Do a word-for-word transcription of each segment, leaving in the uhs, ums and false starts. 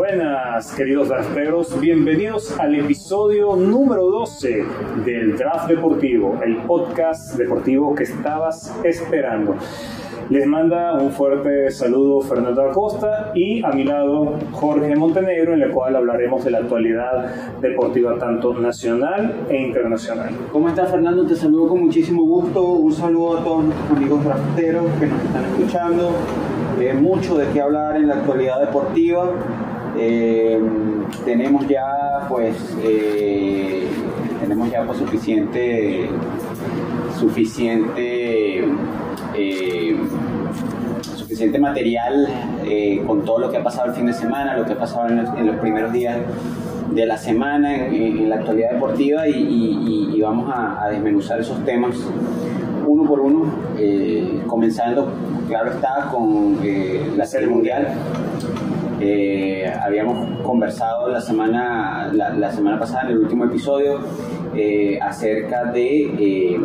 Buenas, queridos drafteros, bienvenidos al episodio número doce del Draft Deportivo, el podcast deportivo que estabas esperando. Les manda un fuerte saludo Fernando Acosta y a mi lado Jorge Montenegro, en el cual hablaremos de la actualidad deportiva tanto nacional e internacional. ¿Cómo estás, Fernando? Te saludo con muchísimo gusto. Un saludo a todos nuestros amigos drafteros que nos están escuchando. Eh, mucho de qué hablar en la actualidad deportiva. Eh, tenemos ya pues eh, tenemos ya pues suficiente suficiente eh, suficiente material eh, con todo lo que ha pasado el fin de semana, lo que ha pasado en los, en los primeros días de la semana en, en la actualidad deportiva y, y, y vamos a, a desmenuzar esos temas uno por uno, eh, comenzando, claro está, con eh, la Serie Mundial. Eh, habíamos conversado la semana, la, la semana pasada, en el último episodio, eh, acerca de, eh,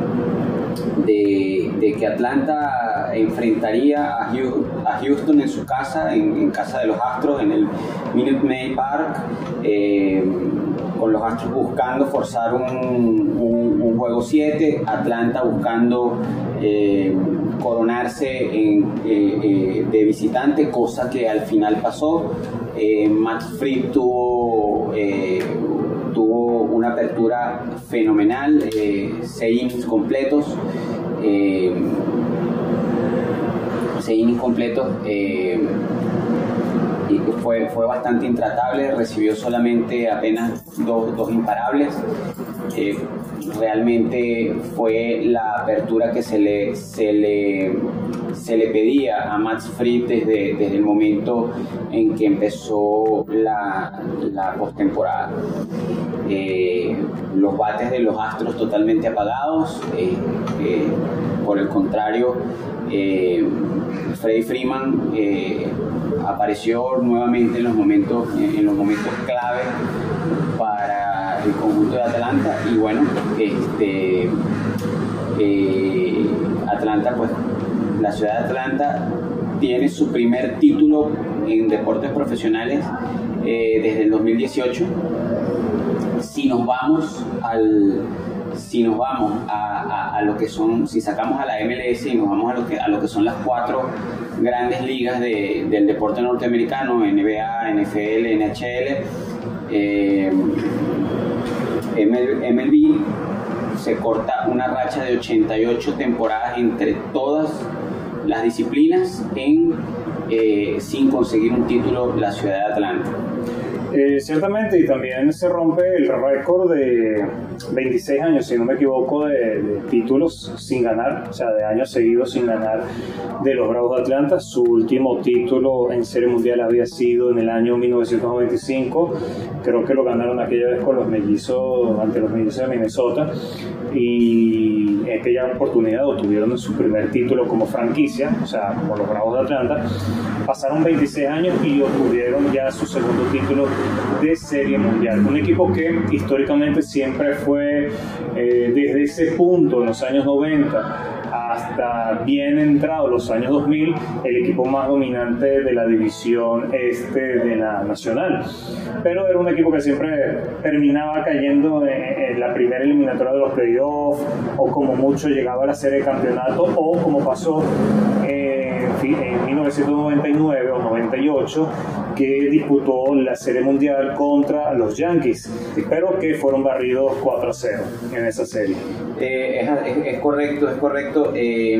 de, de que Atlanta enfrentaría a Houston, a Houston en su casa, en, en casa de los Astros, en el Minute Maid Park, eh, con los Astros buscando forzar un, un, un juego siete, Atlanta buscando eh, coronarse en, eh, eh, de visitante, cosa que al final pasó. eh, Matt Fried tuvo, eh, tuvo una apertura fenomenal, eh, seis innings completos, eh, seis innings completos, eh, y fue, fue bastante intratable, recibió solamente apenas dos, dos imparables. Eh, realmente fue la apertura que se le, se le, se le pedía a Matt Fried desde, desde el momento en que empezó la, la postemporada. Eh, los bates de los Astros totalmente apagados, eh, eh, por el contrario, eh, Freddie Freeman eh, apareció nuevamente en los momentos, en los momentos clave para el conjunto de Atlanta y bueno, este, eh, Atlanta, pues la ciudad de Atlanta tiene su primer título en deportes profesionales eh, desde el dos mil dieciocho. Si nos vamos al si nos vamos a, a, a lo que son, si sacamos a la M L S y nos vamos a lo que, a lo que son las cuatro grandes ligas de, del deporte norteamericano, N B A, N F L, N H L, eh, M L B, se corta una racha de ochenta y ocho temporadas entre todas las disciplinas en, eh, sin conseguir un título la ciudad de Atlanta. Eh, ciertamente, y también se rompe el récord de veintiséis años, si no me equivoco, de, de títulos sin ganar, o sea, de años seguidos sin ganar de los Bravos de Atlanta. Su último título en Serie Mundial había sido en el año mil novecientos noventa y cinco, creo que lo ganaron aquella vez con los mellizos, ante los mellizos de Minnesota, y en aquella oportunidad obtuvieron su primer título como franquicia, o sea, como los Bravos de Atlanta. Pasaron veintiséis años y obtuvieron ya su segundo título de Serie Mundial. Un equipo que históricamente siempre fue, eh, desde ese punto, en los años noventa, hasta bien entrados los años dos mil, el equipo más dominante de la división este de la Nacional. Pero era un equipo que siempre terminaba cayendo en, en la primera eliminatoria de los playoffs, o como mucho llegaba a la serie de campeonato, o como pasó eh, en mil novecientos noventa y nueve o noventa y ocho, que disputó la Serie Mundial contra los Yankees, pero que fueron barridos cuatro a cero en esa serie. Eh, es, es, es correcto, es correcto. Eh,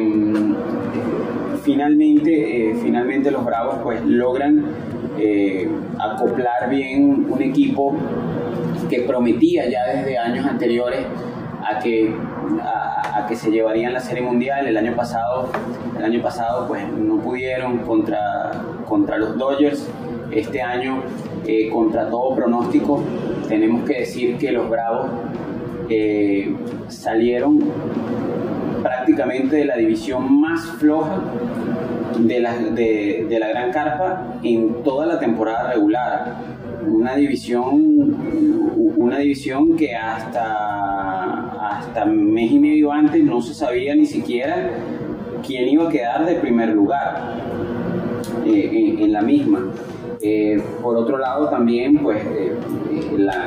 finalmente, eh, finalmente los Bravos pues logran eh, acoplar bien un equipo que prometía ya desde años anteriores a que a, a que se llevarían la Serie Mundial. El año pasado, el año pasado pues no pudieron contra contra los Dodgers. Este año, eh, contra todo pronóstico, tenemos que decir que los Bravos eh, salieron prácticamente de la división más floja de la, de, de la Gran Carpa en toda la temporada regular. Una división, una división que hasta, hasta mes y medio antes no se sabía ni siquiera quién iba a quedar de primer lugar eh, en, en la misma. Eh, por otro lado también pues eh, la,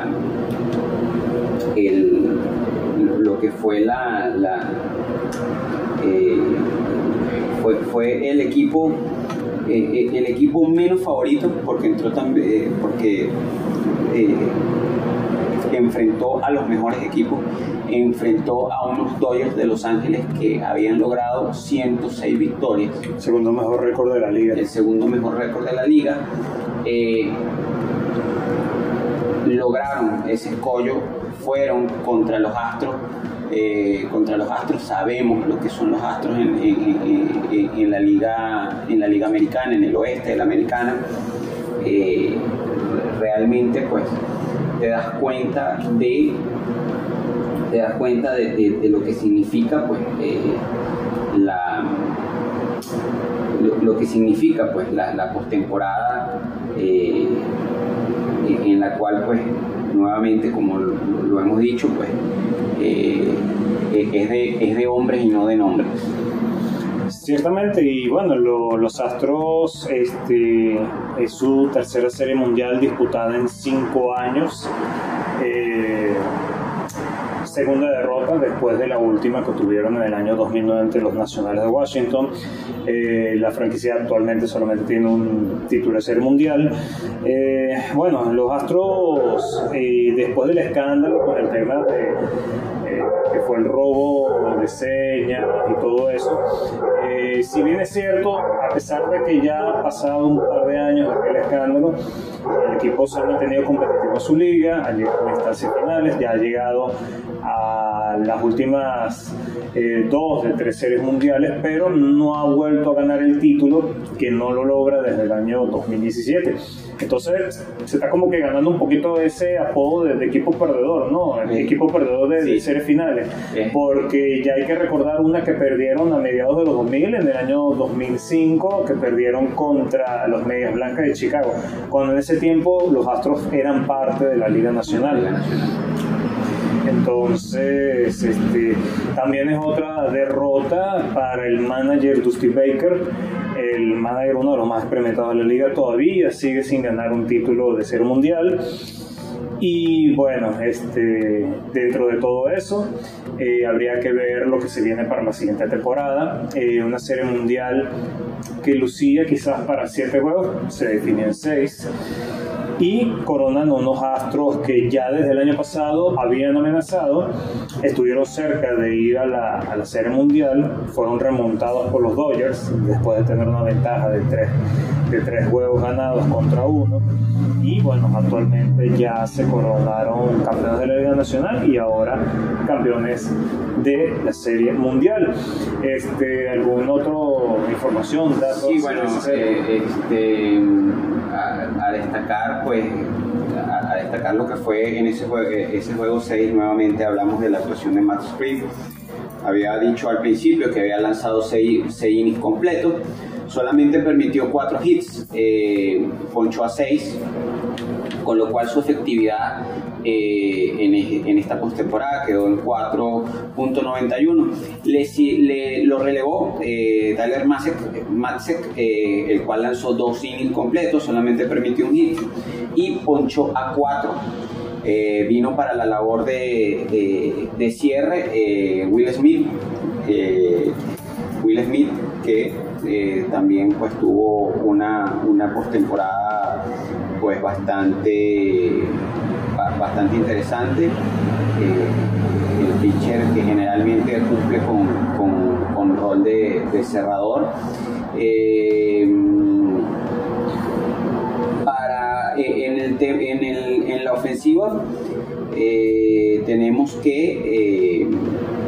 el, lo que fue la, la eh, fue, fue el equipo eh, el equipo menos favorito porque entró también eh, porque eh, enfrentó a los mejores equipos, enfrentó a unos Dodgers de Los Ángeles que habían logrado ciento seis victorias, segundo mejor récord de la liga, el segundo mejor récord de la liga. Eh, lograron ese escollo, fueron contra los Astros, eh, contra los Astros sabemos lo que son los Astros en, en, en, en la liga, en la liga americana, en el oeste de la americana. Eh, realmente pues te das cuenta de te das cuenta de, de, de lo que significa pues eh, la lo, lo que significa pues la, la postemporada eh, en la cual pues nuevamente como lo, lo hemos dicho pues eh, es, de, es de hombres y no de nombres. Ciertamente, y bueno, lo, los Astros, este, es su tercera serie mundial disputada en cinco años. Eh, segunda derrota después de la última que tuvieron en el año dos mil nueve ante los Nacionales de Washington. Eh, la franquicia actualmente solamente tiene un título de serie mundial. Eh, bueno, los Astros, eh, después del escándalo con el tema de eh, que fue el robo de señas y todo eso, eh, si bien es cierto, a pesar de que ya ha pasado un par de años de aquel escándalo, el equipo se ha mantenido competitivo en su liga, ha llegado a instancias finales, ya ha llegado a las últimas eh, dos de tres series mundiales, pero no ha vuelto a ganar el título, que no lo logra desde el año dos mil diecisiete. Entonces se está como que ganando un poquito ese apodo de, de equipo perdedor, ¿no? El sí. equipo perdedor de, sí. de series finales, sí. Porque ya hay que recordar una que perdieron a mediados de los dos mil, en el año dos mil cinco, que perdieron contra los Medias Blancas de Chicago, cuando en ese tiempo los Astros eran parte de la Liga Nacional. Liga Nacional. Entonces, este, también es otra derrota para el manager Dusty Baker, el manager, uno de los más experimentados de la liga, todavía sigue sin ganar un título de serie mundial. Y bueno, este, dentro de todo eso, eh, habría que ver lo que se viene para la siguiente temporada. Eh, una serie mundial que lucía quizás para siete juegos, se definió en seis. Y coronan unos Astros que ya desde el año pasado habían amenazado, estuvieron cerca de ir a la, a la Serie Mundial, fueron remontados por los Dodgers después de tener una ventaja de tres, de tres juegos ganados contra uno. Y bueno, actualmente ya se coronaron campeones de la Liga Nacional y ahora campeones de la Serie Mundial. Este, ¿alguna otra información, datos? Sí, bueno, eh, este, a, a destacar, pues, a, a destacar lo que fue en ese juego, ese juego seis, nuevamente hablamos de la actuación de Matt Fried. Había dicho al principio que había lanzado seis innings completos, solamente permitió cuatro hits, eh, ponchó a seis, con lo cual su efectividad eh, en, en esta postemporada quedó en cuatro punto noventa y uno. Le, le, lo relevó eh, Tyler Matzek, eh, el cual lanzó dos innings completos, solamente permitió un hit y ponchó a cuatro. Eh, vino para la labor de, de, de cierre eh, Will Smith, eh, Will Smith que eh, también pues tuvo una, una postemporada pues bastante bastante interesante. Eh, el pitcher que generalmente cumple con, con, con rol de, de cerrador. Eh, para eh, en, el, en, el, en la ofensiva eh, tenemos que eh,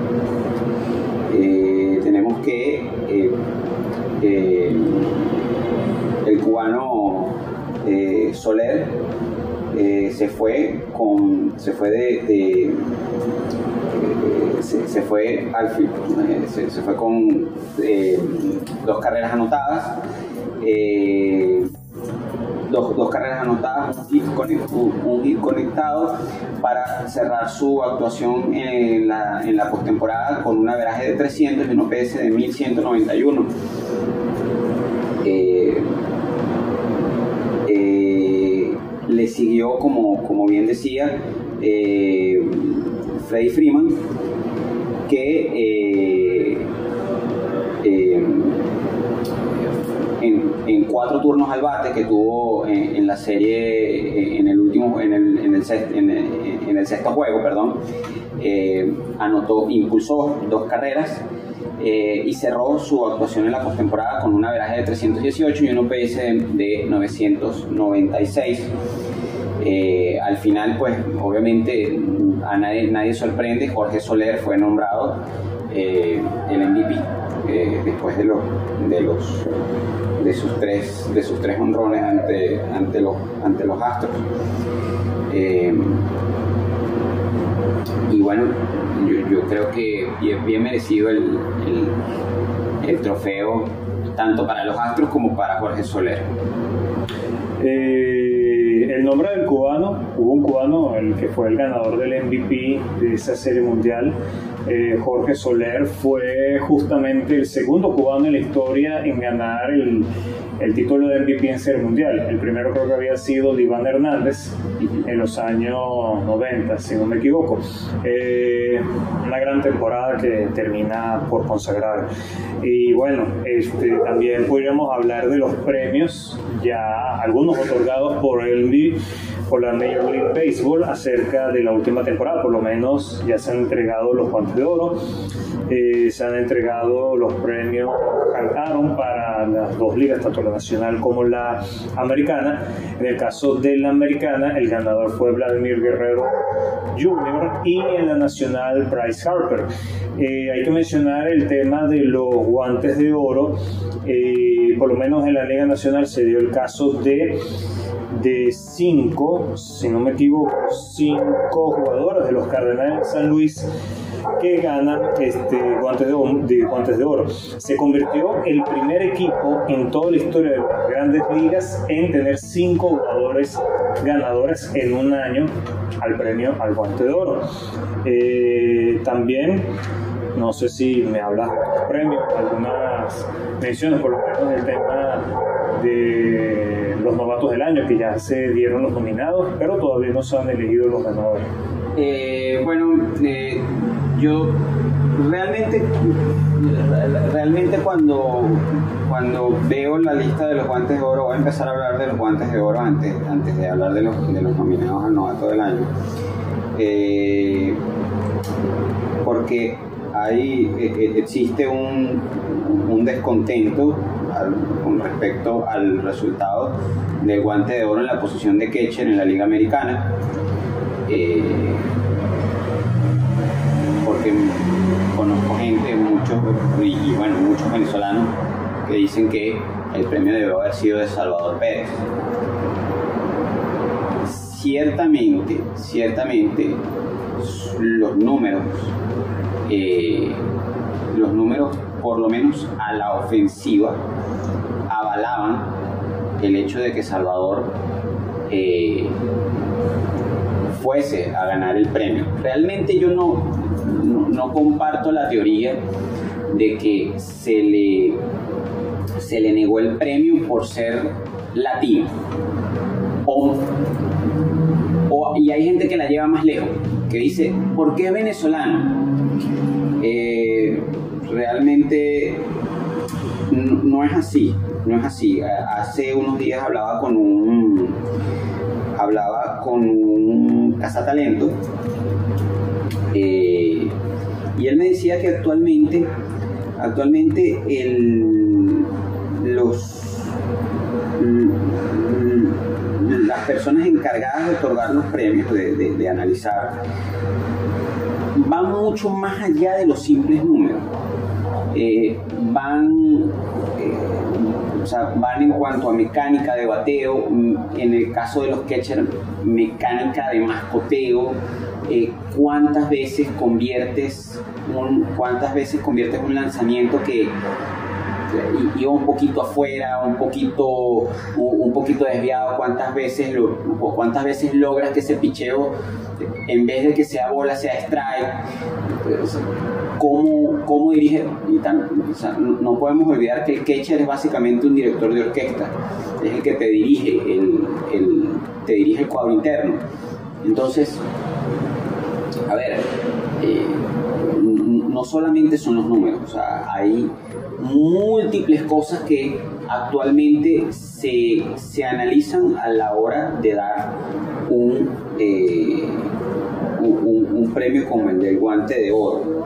eh, tenemos que eh, eh, el cubano eh, Soler eh, se fue con se fue de, de eh, se, se fue al eh, se, se fue con eh, dos carreras anotadas, eh, dos, dos carreras anotadas, un hit, un, un hit conectado para cerrar su actuación en la, en la postemporada con un averaje de trescientos y un O P S de mil ciento noventa y uno. Eh, eh, siguió, como, como bien decía, eh, Freddie Freeman, que eh, eh, en, en cuatro turnos al bate que tuvo en, en la serie, en el último, en el, en el, sexto, en el, en el sexto juego, perdón, eh, anotó, impulsó dos carreras. Eh, y cerró su actuación en la postemporada con un averaje de trescientos dieciocho y un O P S de, de novecientos noventa y seis. Eh, al final, pues, obviamente, a nadie, nadie sorprende, Jorge Soler fue nombrado eh, el M V P eh, después de los, de los de sus tres de sus tres honrones ante ante los ante los Astros. Eh, y bueno, yo, yo creo que bien, bien merecido el, el, el trofeo, tanto para los Astros como para Jorge Soler. Eh, el nombre del cubano, hubo un cubano, el que fue el ganador del M V P de esa serie mundial, eh, Jorge Soler, fue justamente el segundo cubano en la historia en ganar el, el título de M V P en serie mundial. El primero creo que había sido Iván Hernández en los años noventa, si no me equivoco. Eh, una gran temporada que termina por consagrar. Y bueno, este, también podríamos hablar de los premios, ya algunos otorgados por el M V P, por la Major League Baseball, acerca de la última temporada. Por lo menos ya se han entregado los guantes de oro, eh, se han entregado los premios Hank Aaron para las dos ligas, tanto la nacional como la americana. En el caso de la americana, el ganador fue Vladimir Guerrero junior y en la nacional Bryce Harper. Eh, hay que mencionar el tema de los guantes de oro. Eh, por lo menos en la Liga Nacional se dio el caso de de cinco, si no me equivoco, cinco jugadores de los Cardenales de San Luis que ganan este, guantes, de, de, guantes de oro. Se convirtió el primer equipo en toda la historia de las grandes ligas en tener cinco jugadores ganadores en un año al premio al guante de oro. Eh, también, no sé si me hablas de los premios, algunas menciones, por lo menos del tema de los novatos del año, que ya se dieron los nominados, pero todavía no se han elegido los ganadores. Eh, bueno, eh, yo realmente, realmente cuando, cuando veo la lista de los guantes de oro, voy a empezar a hablar de los guantes de oro antes, antes de hablar de los, de los nominados al novato del año. Eh, porque hay, existe un, un descontento al, con respecto al resultado del guante de oro en la posición de catcher en la Liga Americana, eh, porque conozco gente, muchos y, y bueno, muchos venezolanos que dicen que el premio debió haber sido de Salvador Pérez. Ciertamente, ciertamente los números Eh, los números, por lo menos a la ofensiva, avalaban el hecho de que Salvador eh, fuese a ganar el premio. Realmente yo no, no, no comparto la teoría de que se le, se le negó el premio por ser latino. O, o, y hay gente que la lleva más lejos, que dice, ¿por qué venezolano? Eh, realmente no, no es así, no es así. Hace unos días hablaba con un hablaba con un cazatalento eh, y él me decía que actualmente actualmente el, los las personas encargadas de otorgar los premios, de, de, de analizar, van mucho más allá de los simples números. Eh, van, eh, o sea, van en cuanto a mecánica de bateo, en el caso de los catchers, mecánica de mascoteo, eh, cuántas veces conviertes un, cuántas veces conviertes un lanzamiento que iba un poquito afuera, un poquito, un poquito desviado, cuántas veces, lo, cuántas veces logras que ese picheo, en vez de que sea bola, sea strike. cómo, cómo dirige, y tan, o sea, no podemos olvidar que el catcher es básicamente un director de orquesta, es el que te dirige el, el, te dirige el cuadro interno. Entonces, a ver, eh, no solamente son los números, o sea, hay múltiples cosas que actualmente se, se analizan a la hora de dar un, eh, un, un, un premio como el del Guante de Oro.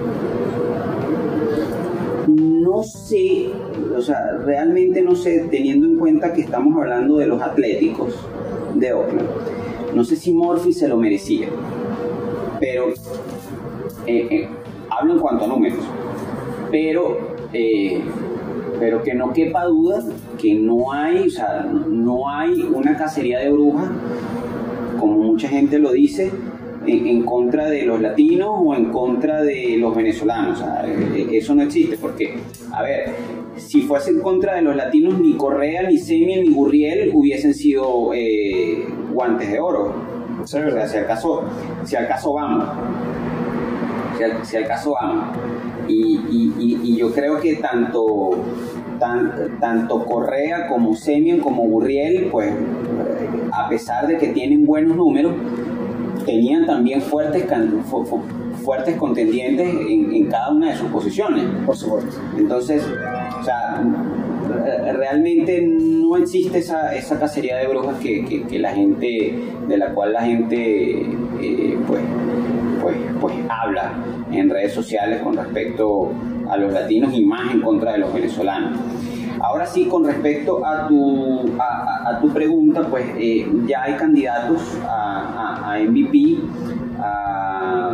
No sé, o sea, realmente no sé, teniendo en cuenta que estamos hablando de los Atléticos de Oakland, no sé si Murphy se lo merecía, pero eh, eh, hablo en cuanto a números, pero eh, pero que no quepa duda que no hay, o sea, no hay una cacería de brujas, como mucha gente lo dice, en, en contra de los latinos o en contra de los venezolanos. O sea, eso no existe, porque, a ver, si fuese en contra de los latinos, ni Correa, ni Semien, ni Gurriel hubiesen sido eh, guantes de oro. Sí, o sea, si al caso, si al caso vamos, si al, si al caso vamos. Y, y, y, y yo creo que tanto, tan, tanto Correa como Semien como Gurriel, pues a pesar de que tienen buenos números, tenían también fuertes, fu, fu, fuertes contendientes en, en cada una de sus posiciones. Por supuesto. Entonces, o sea, realmente no existe esa, esa cacería de brujas que, que, que la gente, de la cual la gente eh, pues, pues, pues habla en redes sociales con respecto a los latinos y más en contra de los venezolanos. Ahora sí, con respecto a tu, a, a tu pregunta, pues eh, ya hay candidatos a, a, a M V P, a,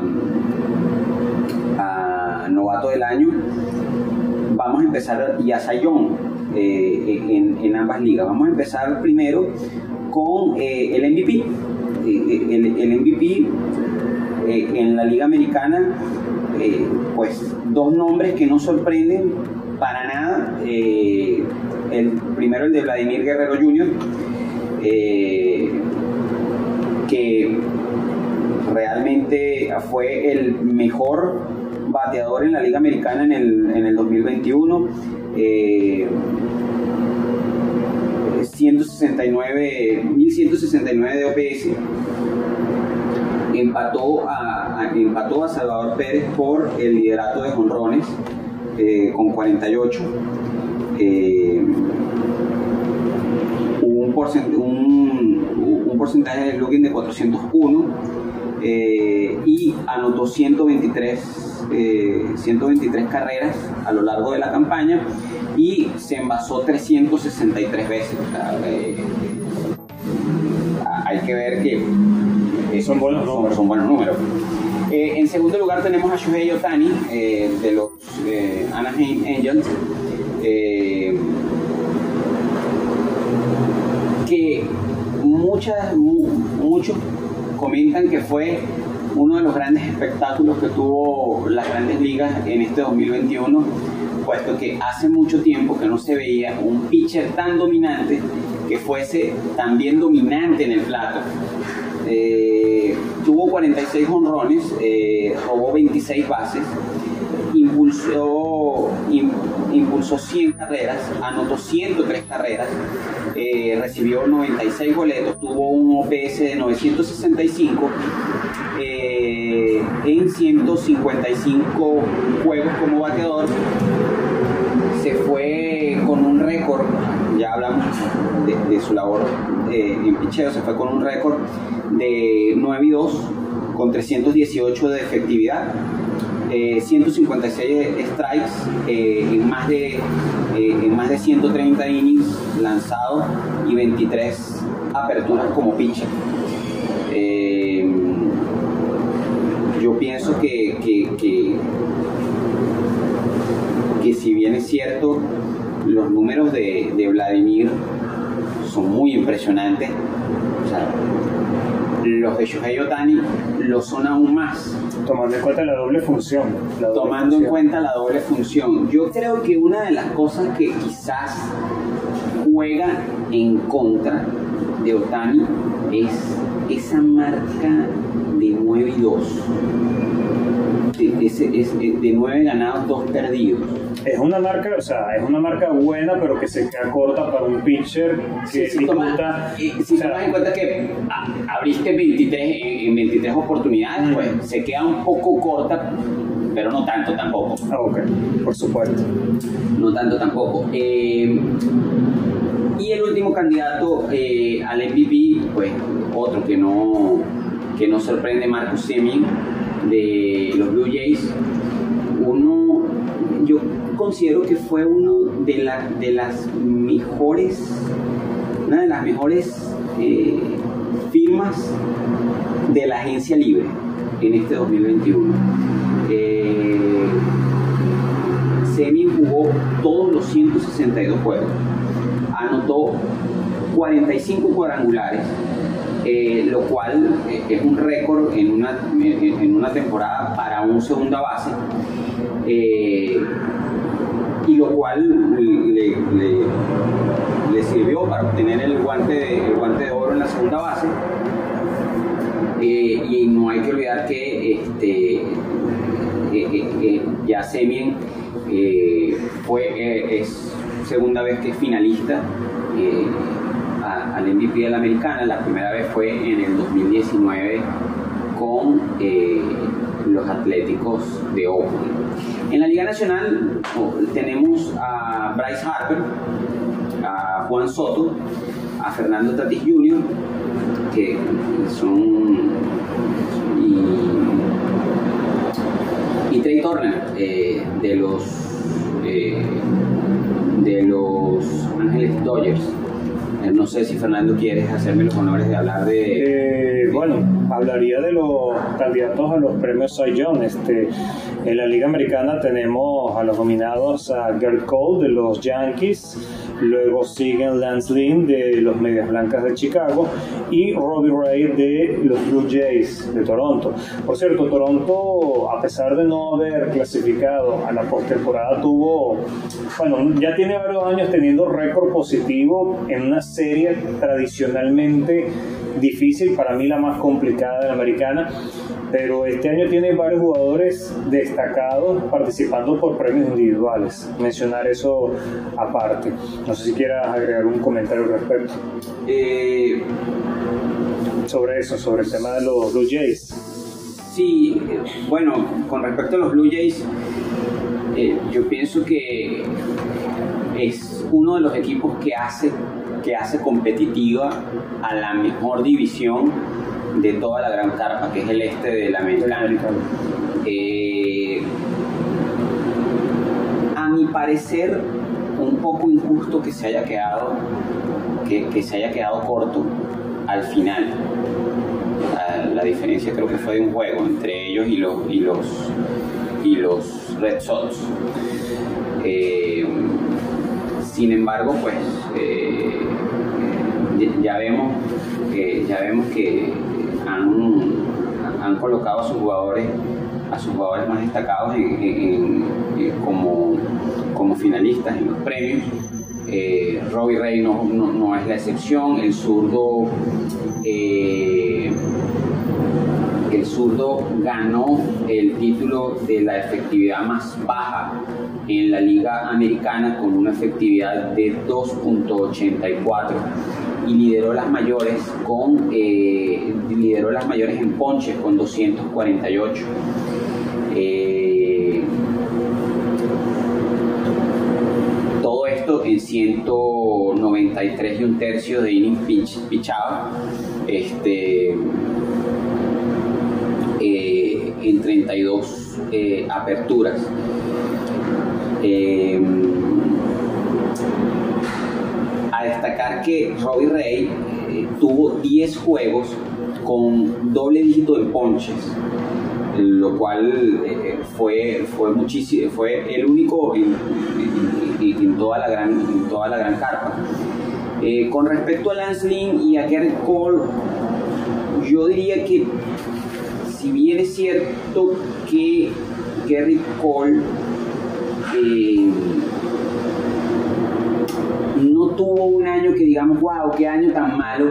a Novato del Año. Vamos a empezar, y a Cy Young eh, en, en ambas ligas. Vamos a empezar primero con eh, el M V P. Eh, el, el M V P eh, en la Liga Americana, eh, pues dos nombres que no sorprenden para nada. Eh, el primero, el de Vladimir Guerrero junior, eh, que realmente fue el mejor bateador en la Liga Americana en el, en el dos mil veintiuno. Eh, ciento sesenta y nueve, mil ciento sesenta y nueve de O P S. Empató a, a, empató a Salvador Pérez por el liderato de jonrones eh, con cuarenta y ocho. Eh, un, porcent, un, un porcentaje de slugging de cuatrocientos uno eh, y anotó ciento veintitrés, eh, ciento veintitrés carreras a lo largo de la campaña y se envasó trescientas sesenta y tres veces. O sea, eh, hay que ver que eh, son buenos números. Son buenos números. Eh, en segundo lugar tenemos a Shohei Ohtani eh, de los eh, Anaheim Angels, eh, que muchas, mu, muchos comentan que fue uno de los grandes espectáculos que tuvo las grandes ligas en este dos mil veintiuno, puesto que hace mucho tiempo que no se veía un pitcher tan dominante que fuese también dominante en el plato. Eh, tuvo cuarenta y seis jonrones, eh, robó veintiséis bases, impulsó, im, impulsó cien carreras, anotó ciento tres carreras, eh, recibió noventa y seis boletos, tuvo un O P S de novecientos sesenta y cinco eh, en ciento cincuenta y cinco juegos como bateador. Se fue con un récord, ya hablamos de, de su labor eh, en picheo, se fue con un récord de nueve y dos con trescientos dieciocho de efectividad, eh, ciento cincuenta y seis strikes eh, en, más de, eh, en más de ciento treinta innings lanzados y veintitrés aperturas como pitcher. Eh, yo pienso que, que, que, que si bien es cierto, los números de, de Vladimir son muy impresionantes, o sea, los de Shohei Ohtani lo son aún más. Tomando en cuenta la doble función. La doble Tomando función. en cuenta la doble función. Yo creo que una de las cosas que quizás juega en contra de Ohtani es esa marca de nueve y dos. es, es de nueve ganados, dos perdidos. Es una marca, o sea, es una marca buena, pero que se queda corta para un pitcher que si tomas si o sea, en cuenta que abriste veintitrés en veintitrés oportunidades, uh-huh. pues se queda un poco corta, pero no tanto tampoco. Ah, ok, por supuesto. No tanto tampoco. Eh, y el último candidato eh, al M V P, pues otro que no, que no sorprende, Marcus Semien de los Blue Jays. Uno, yo considero que fue uno de, la, de las mejores, una de las mejores eh, firmas de la agencia libre en este dos mil veintiuno. Eh, Semien jugó todos los ciento sesenta y dos juegos, anotó cuarenta y cinco cuadrangulares, eh, lo cual eh, es un récord en una, en una temporada para un segunda base, eh, y lo cual le, le, le sirvió para obtener el guante, de, el guante de oro en la segunda base. Eh, y no hay que olvidar que este, eh, eh, eh, ya Semien eh, fue, eh, es segunda vez que es finalista eh, a, al M V P de la Americana. La primera vez fue en el dos mil diecinueve con eh, los Atléticos de Oakland. En la Liga Nacional oh, tenemos a Bryce Harper, a Juan Soto, a Fernando Tatis junior, que son, y, y Trey Turner eh, de los eh, de los Ángeles Dodgers. Eh, no sé si Fernando quieres hacerme los honores de hablar de... Eh, bueno, hablaría de los candidatos a los premios Cy Young. Este, en la Liga Americana tenemos a los nominados a Garrett Cole de los Yankees, luego siguen Lance Lynn de los Medias Blancas de Chicago y Robbie Ray de los Blue Jays de Toronto. Por cierto, Toronto, a pesar de no haber clasificado a la postemporada, tuvo, bueno, ya tiene varios años teniendo récord positivo en una serie tradicionalmente difícil, para mí la más complicada de la Americana, pero este año tiene varios jugadores destacados participando por premios individuales. Mencionar eso aparte. No sé si quieras agregar un comentario al respecto. Eh, sobre eso, sobre el tema de los Blue Jays. Sí, bueno, con respecto a los Blue Jays, eh, yo pienso que es uno de los equipos que hace, que hace competitiva a la mejor división de toda la gran carpa, que es el este de la Americana. Eh, a mi parecer, un poco injusto que se haya quedado, que, que se haya quedado corto al final. La, la diferencia creo que fue de un juego entre ellos y los y los y los Red Sox. Eh, sin embargo, pues eh, ya vemos que ya vemos que han, han colocado a sus jugadores a sus jugadores más destacados en, en, en, como, como finalistas en los premios. Eh, Robbie Ray no, no, no es la excepción. El zurdo eh, el zurdo ganó el título de la efectividad más baja en la Liga Americana con una efectividad de dos punto ochenta y cuatro y lideró las mayores con eh, lideró las mayores en ponches con doscientos cuarenta y ocho. Eh, todo esto en ciento noventa y tres y un tercio de innings pitch, pitchado, este, eh, en treinta y dos eh, aperturas. Eh, a destacar que Robbie Ray eh, tuvo diez juegos con doble dígito en ponches, lo cual eh, fue fue muchísimo, fue el único en, en, en toda la gran en toda la gran carpa. Eh, con respecto a Lance Lynn y a Garrett Cole, yo diría que si bien es cierto que Garrett Cole eh, no tuvo un año que digamos, wow, qué año tan malo,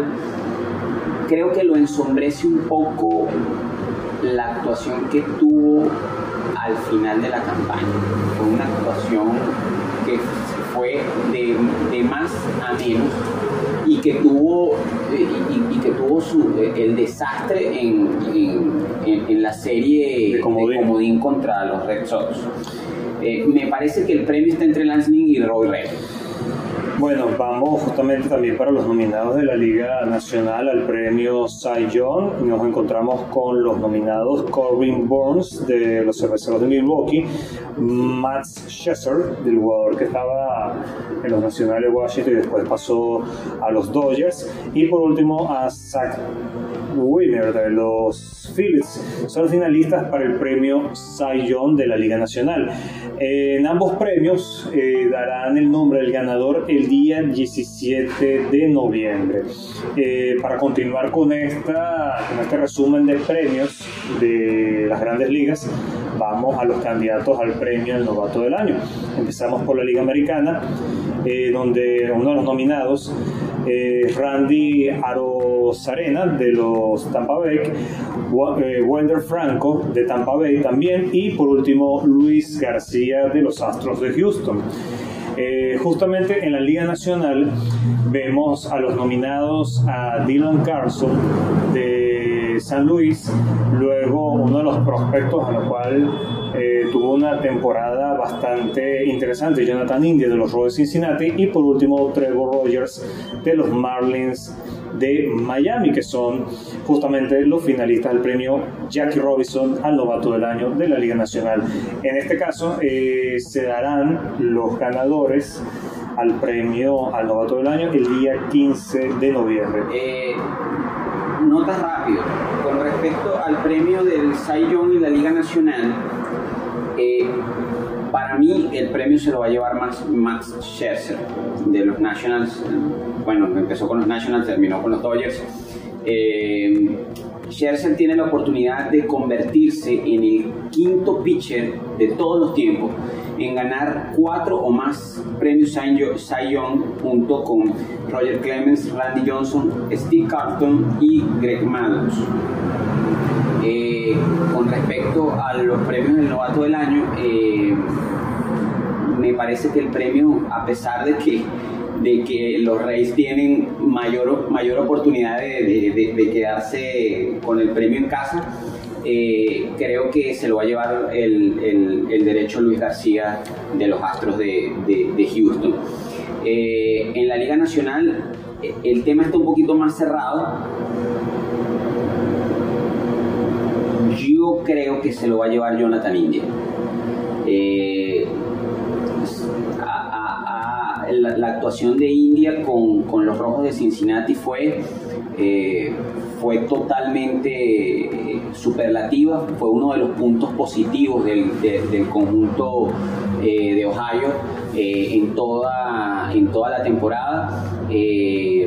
creo que lo ensombrece un poco la actuación que tuvo al final de la campaña. Fue una actuación que fue de, de más a menos y que tuvo, y, y que tuvo su, el desastre en, en, en, en la serie de comodín. de comodín contra los Red Sox. Eh, me parece que el premio está entre Lance Lynn y Roy Ray. Bueno, vamos justamente también para los nominados de la Liga Nacional al premio Cy Young. Nos encontramos con los nominados Corbin Burnes de los Cerveceros de Milwaukee, Max Scherzer, del jugador que estaba en los Nacionales de Washington y después pasó a los Dodgers, y por último a Zach Wiener de los Phillies. Son finalistas para el premio Cy Young de la Liga Nacional. Eh, en ambos premios eh, darán el nombre del ganador el día diecisiete de noviembre. Eh, para continuar con, esta, con este resumen de premios de las grandes ligas, vamos a los candidatos al premio del novato del año. Empezamos por la Liga Americana, eh, donde uno de los nominados es eh, Randy Arozarena de los Tampa Bay, eh, Wander Franco de Tampa Bay también, y por último Luis García de los Astros de Houston. Eh, justamente en la Liga Nacional vemos a los nominados a Dylan Carlson de San Luis, luego uno de los prospectos a lo cual eh, tuvo una temporada bastante interesante, Jonathan India de los Rojos de Cincinnati, y por último Trevor Rogers de los Marlins de Miami, que son justamente los finalistas del premio Jackie Robinson al novato del año de la Liga Nacional. En este caso eh, se darán los ganadores al premio al novato del año el día quince de noviembre. Eh, notas rápido con respecto al premio del Cy Young y la Liga Nacional. Eh, para mí el premio se lo va a llevar Max, Max Scherzer de los Nationals. Bueno, empezó con los Nationals, terminó con los Dodgers. Eh, Scherzer tiene la oportunidad de convertirse en el quinto pitcher de todos los tiempos en ganar cuatro o más premios Cy Young junto con Roger Clemens, Randy Johnson, Steve Carlton y Greg Maddux. Eh, con respecto a los premios del novato del año, eh, me parece que el premio, a pesar de que de que los Rays tienen mayor, mayor oportunidad de, de, de, de quedarse con el premio en casa, eh, creo que se lo va a llevar el, el, el derecho Luis García de los Astros de, de, de Houston. Eh, en la Liga Nacional el tema está un poquito más cerrado. Yo creo que se lo va a llevar Jonathan India. Eh, La, la actuación de India con, con los Rojos de Cincinnati fue, eh, fue totalmente superlativa, fue uno de los puntos positivos del, de, del conjunto eh, de Ohio eh, en, toda, en toda la temporada. Eh,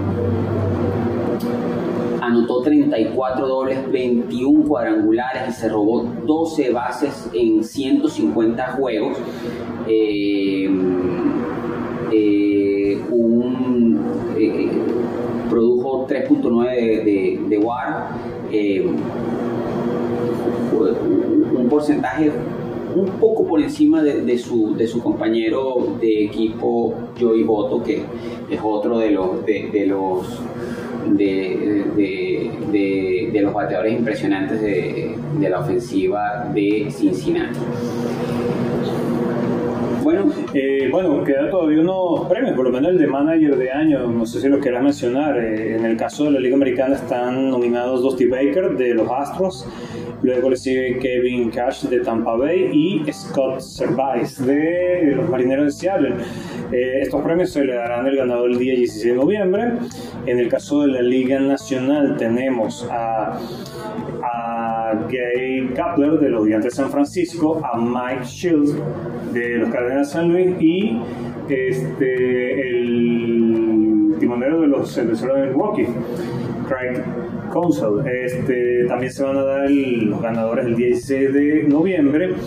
anotó treinta y cuatro dobles, veintiún cuadrangulares y se robó doce bases en ciento cincuenta juegos. Eh, Eh, un, eh, produjo tres punto nueve de, de, de W A R, eh, un porcentaje un poco por encima de, de, su, de su compañero de equipo Joey Votto, que es otro de los de, de los de, de, de, de los bateadores impresionantes de, de la ofensiva de Cincinnati. Bueno, eh, bueno, quedan todavía unos premios, por lo menos el de manager de año, no sé si lo quieras mencionar. Eh, en el caso de la Liga Americana están nominados Dusty Baker de los Astros, luego le sigue Kevin Cash de Tampa Bay y Scott Servais de los Marineros de Seattle. Eh, estos premios se le darán el ganador el día dieciséis de noviembre. En el caso de la Liga Nacional tenemos a a Gabe Kapler de los Gigantes de San Francisco, a Mike Shields de los Cardenales de San Luis y este, el timonero de los Cerveceros de Milwaukee, Craig Counsell. Este, también se van a dar el, los ganadores el dieciséis de noviembre.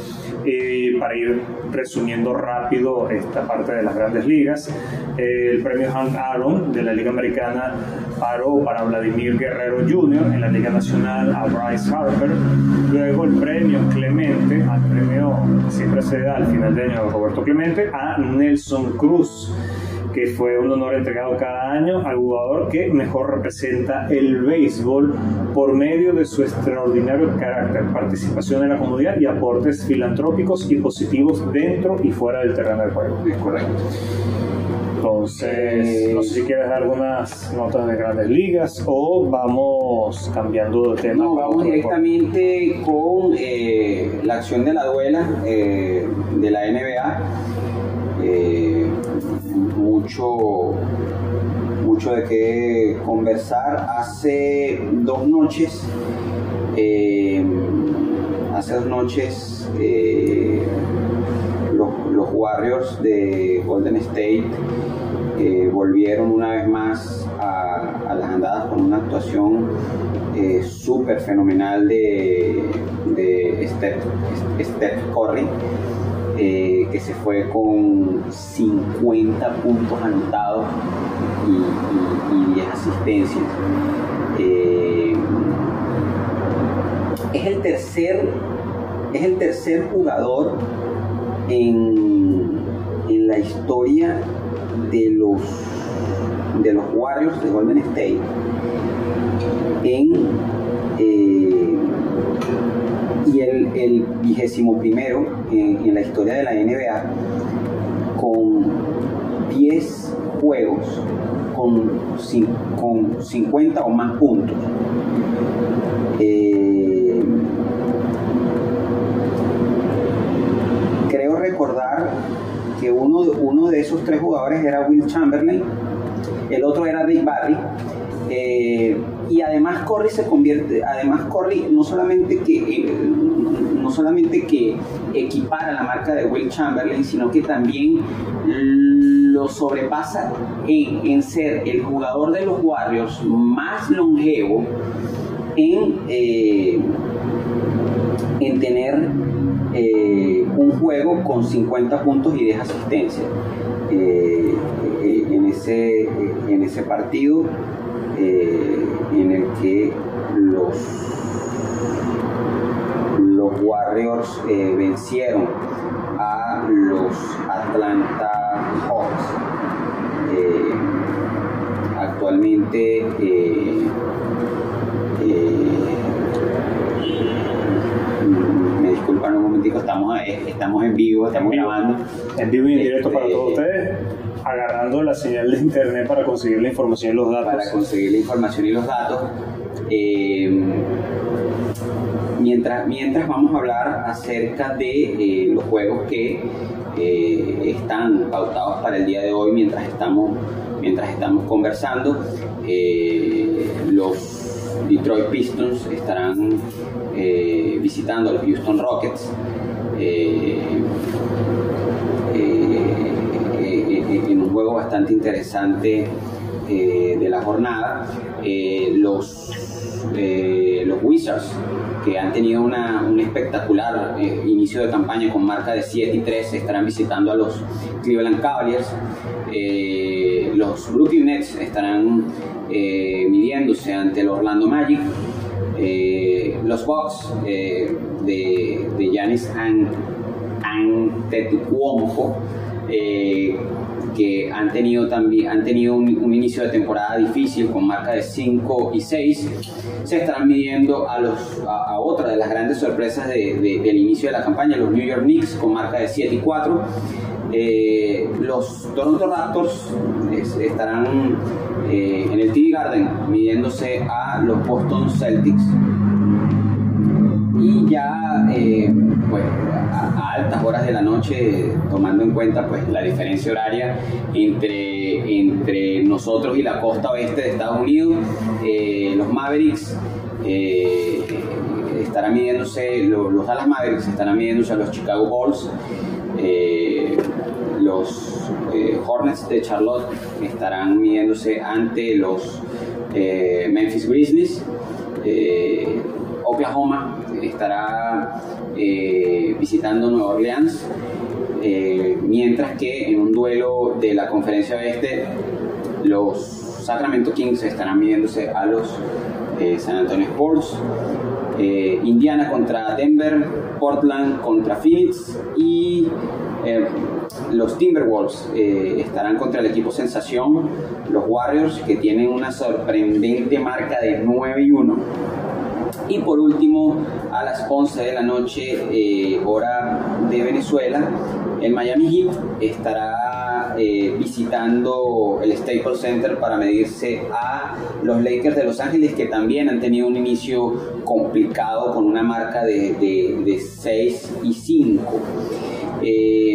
Y para ir resumiendo rápido esta parte de las grandes ligas, eh, el premio Hank Aaron de la Liga Americana paró para Vladimir Guerrero junior En la Liga Nacional a Bryce Harper. Luego el premio Clemente, al premio que siempre se da al final de año de Roberto Clemente, a Nelson Cruz, que fue un honor entregado cada año al jugador que mejor representa el béisbol por medio de su extraordinario carácter, participación en la comunidad y aportes filantrópicos y positivos dentro y fuera del terreno de juego. Es correcto. Entonces, eh, no sé si quieres dar algunas notas de grandes ligas o vamos cambiando de tema. No, vamos directamente con eh, la acción de la duela eh, de la N B A. Eh, mucho, mucho de qué conversar. Hace dos noches, eh, hace dos noches, eh, los, los Warriors de Golden State eh, volvieron una vez más a, a las andadas con una actuación eh, súper fenomenal de, de Steph, Steph Curry. Eh, que se fue con cincuenta puntos anotados y, y, y diez asistencias. Eh, es el tercer es el tercer jugador en, en la historia de los de los Warriors de Golden State en eh, y el, el vigésimo primero en, en la historia de la N B A con diez juegos con, con cincuenta o más puntos. Eh, creo recordar que uno, uno de esos tres jugadores era Will Chamberlain, el otro era Rick Barry. Eh, y además Curry se convierte, además Curry no solamente que eh, no solamente que equipara la marca de Will Chamberlain, sino que también lo sobrepasa en, en ser el jugador de los Warriors más longevo en, eh, en tener eh, un juego con cincuenta puntos y diez asistencias. Eh, eh, en, ese, en ese partido Eh, en el que los, los Warriors eh, vencieron a los Atlanta Hawks. Eh, actualmente eh, eh, me disculpan un momentico, estamos, estamos en vivo, estamos grabando en vivo y en directo para todos ustedes, agarrando la señal de internet para conseguir la información y los datos. Para conseguir la información y los datos. Eh, mientras, mientras vamos a hablar acerca de eh, los juegos que eh, están pautados para el día de hoy, mientras estamos, mientras estamos conversando. Eh, los Detroit Pistons estarán eh, visitando a los Houston Rockets. Eh, eh, en un juego bastante interesante eh, de la jornada. Eh, los, eh, los Wizards, que han tenido una, un espectacular eh, inicio de campaña con marca de siete y tres, estarán visitando a los Cleveland Cavaliers. Eh, los Brooklyn Nets estarán eh, midiéndose ante el Orlando Magic. Eh, los Bucks eh, de, de Giannis Antetokounmpo, eh, que han tenido también han tenido un, un inicio de temporada difícil con marca de cinco y seis, se estarán midiendo a, los, a, a otra de las grandes sorpresas de, de, del inicio de la campaña, los New York Knicks con marca de siete y cuatro. Eh, los Toronto Raptors es, estarán eh, en el T D Garden midiéndose a los Boston Celtics. Y ya eh, pues, a, a altas horas de la noche, tomando en cuenta pues, la diferencia horaria entre, entre nosotros y la costa oeste de Estados Unidos, eh, los Mavericks eh, estarán midiéndose, los, los Dallas Mavericks estarán midiéndose a los Chicago Bulls. Eh, los eh, Hornets de Charlotte estarán midiéndose ante los eh, Memphis Grizzlies. eh, Oklahoma estará eh, visitando Nueva Orleans, eh, mientras que en un duelo de la Conferencia Oeste los Sacramento Kings estarán midiéndose a los eh, San Antonio Spurs. Eh, Indiana contra Denver, Portland contra Phoenix y eh, los Timberwolves eh, estarán contra el equipo sensación, los Warriors, que tienen una sorprendente marca de nueve y uno. Y por último, a las once de la noche, eh, hora de Venezuela, el Miami Heat estará eh, visitando el Staples Center para medirse a los Lakers de Los Ángeles, que también han tenido un inicio complicado con una marca de, de, de seis y cinco. Eh,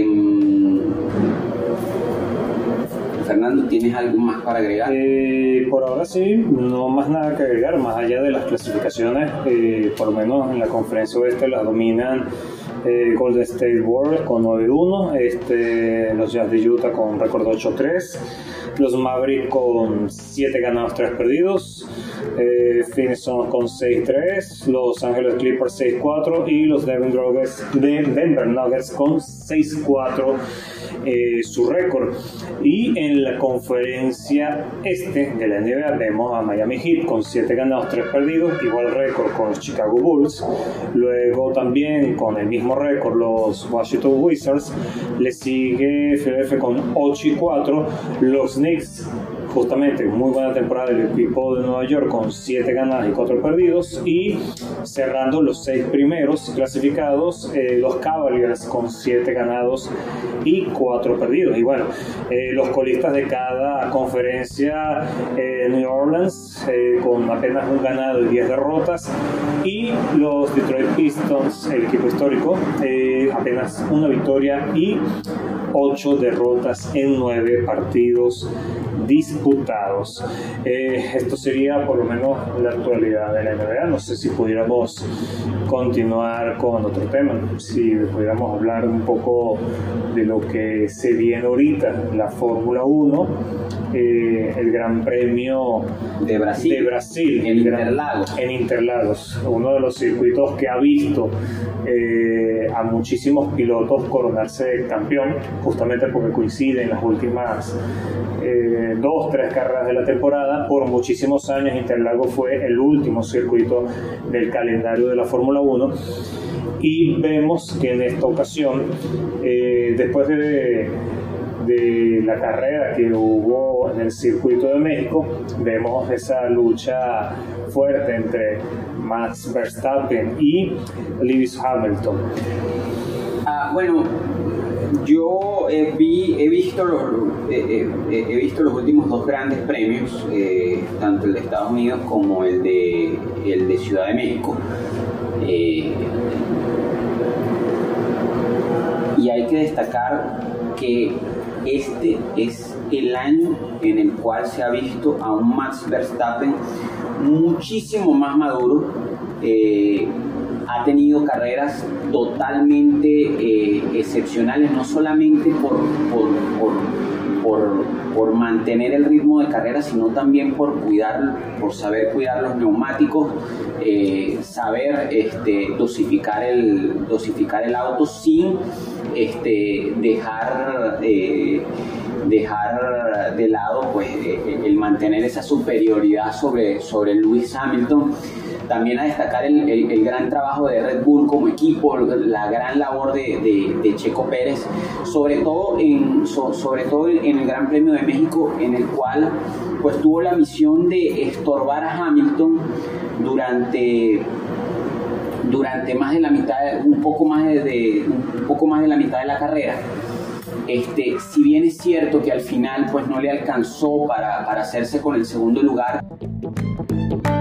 Fernando, ¿tienes algo más para agregar? Eh, por ahora sí, no más nada que agregar, más allá de las clasificaciones, eh, por lo menos en la conferencia oeste las dominan eh, Golden State Warriors con nueve uno, este, los Jazz de Utah con récord ocho tres, los Mavericks con siete ganados, tres perdidos, eh, Phoenix Suns con seis tres, Los Ángeles Clippers seis cuatro y los Denver Nuggets, de Denver Nuggets con seis cuatro. Eh, su récord. Y en la conferencia este de la N B A vemos a Miami Heat con siete ganados, tres perdidos, igual récord con los Chicago Bulls. Luego también con el mismo récord los Washington Wizards. Le sigue Philadelphia con ocho y cuatro, los Knicks, justamente muy buena temporada del equipo de Nueva York con siete ganadas y cuatro perdidos, y cerrando los seis primeros clasificados eh, los Cavaliers con siete ganados y cuatro perdidos. Y bueno, eh, los colistas de cada conferencia, eh, New Orleans eh, con apenas un ganado y diez derrotas, y los Detroit Pistons, el equipo histórico, eh, apenas una victoria y ocho derrotas en nueve partidos disputados. Eh, esto sería por lo menos la actualidad de la N B A. No sé si pudiéramos continuar con otro tema, si pudiéramos hablar un poco de lo que se viene ahorita, la Fórmula uno, eh, el Gran Premio de Brasil, de Brasil en, Interlagos. en Interlagos, uno de los circuitos que ha visto eh, a muchísimos pilotos coronarse campeón, justamente porque coincide en las últimas eh, dos, tres carreras de la temporada. Por muchísimos años Interlagos fue el último circuito del calendario de la Fórmula uno, y vemos que en esta ocasión, eh, después de, de la carrera que hubo en el circuito de México, vemos esa lucha fuerte entre Max Verstappen y Lewis Hamilton. Ah, bueno, yo eh, vi, he, visto los, eh, eh, he visto los últimos dos grandes premios, eh, tanto el de Estados Unidos como el de, el de Ciudad de México. Eh, y hay que destacar que este es el año en el cual se ha visto a un Max Verstappen muchísimo más maduro. Eh, ha tenido carreras totalmente eh, excepcionales, no solamente por, por, por, por, por mantener el ritmo de carrera, sino también por cuidar, por saber cuidar los neumáticos, eh, saber este, dosificar, el, dosificar el auto sin este, dejar, eh, dejar de lado pues, eh, el mantener esa superioridad sobre, sobre Lewis Hamilton. También a destacar el, el, el gran trabajo de Red Bull como equipo, la gran labor de, de, de Checo Pérez, sobre todo, en, so, sobre todo en el Gran Premio de México, en el cual pues, tuvo la misión de estorbar a Hamilton durante, durante más de la mitad, un poco más de, de, un poco más de la mitad de la carrera. Este, si bien es cierto que al final pues, no le alcanzó para, para hacerse con el segundo lugar.